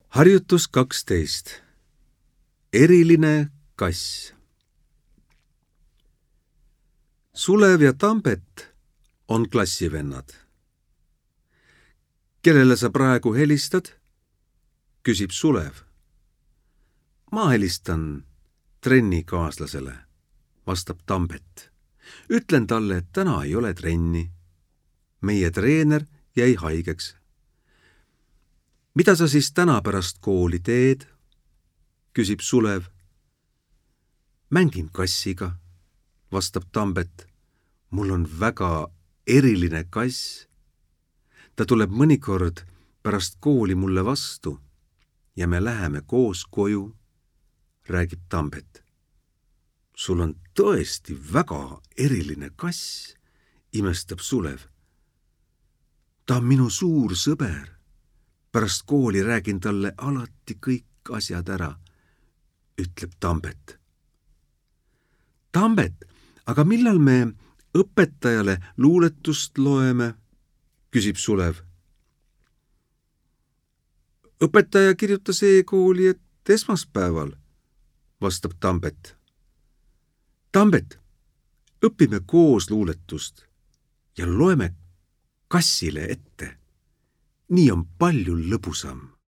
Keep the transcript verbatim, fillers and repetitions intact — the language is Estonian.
Harjutus kaksteist. Eriline kass. Sulev ja Tambet on klassivennad. Kellele sa praegu helistad? Küsib Sulev. Ma helistan trennikaaslasele, vastab Tambet. Ütlen talle, et täna ei ole trenni. Meie treener jäi haigeks. Mida sa siis täna pärast kooli teed? Küsib Sulev. Mängin kassiga, vastab Tambet. Mul on väga eriline kass. Ta tuleb mõnikord pärast kooli mulle vastu ja me läheme koos koju, räägib Tambet. Sul on tõesti väga eriline kass, imestab Sulev. Ta on minu suur sõber. Pärast kooli räägin talle alati kõik asjad ära, ütleb Tambet. Tambet, aga millal me õpetajale luuletust loeme? Küsib Sulev. Õpetaja kirjutas e-kooli, et esmaspäeval, vastab Tambet. Tambet, õpime koos luuletust ja loeme kassile ette. Nii on palju lõbusam.